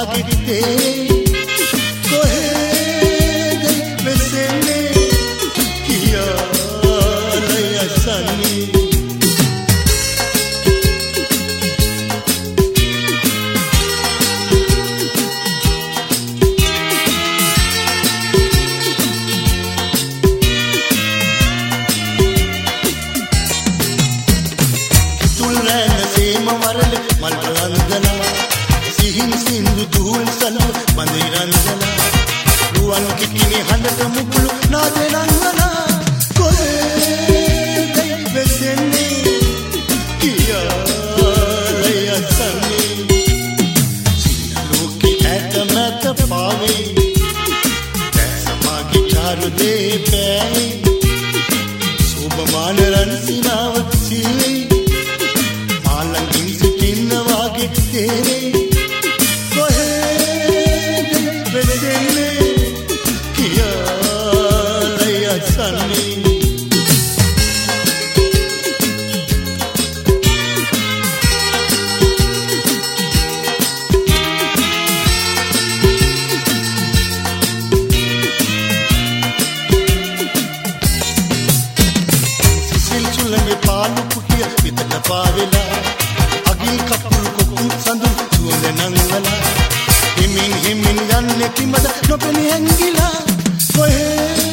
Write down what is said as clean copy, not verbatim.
වාගේ කොහෙද වෙසෙන්නේ කියාලය සන්නේ සිහින් සින්දු දුල් සලු බඳිරන්දලා රුවන් කිකිනේ හඬට මුකුළු නාදේ නංගනා කොහෙද වෙසෙන්නේ කියාලය සන්නේ සිනලෝකේ ඇතමත පාවේ දැසමා ගිටාරු දේ පෑයි සෝබමාන රන් සිනාව සීවේ මාළඟින් සිටින්න වාගේ තේරේ පාලු කුටිය විතර පාවෙලා අගිල් කපුරු කොකුන් සඳු සුවඳ නංගලා හිමින් යන්නේ කිමද නොපෙනී ඇංගිලා කොහේ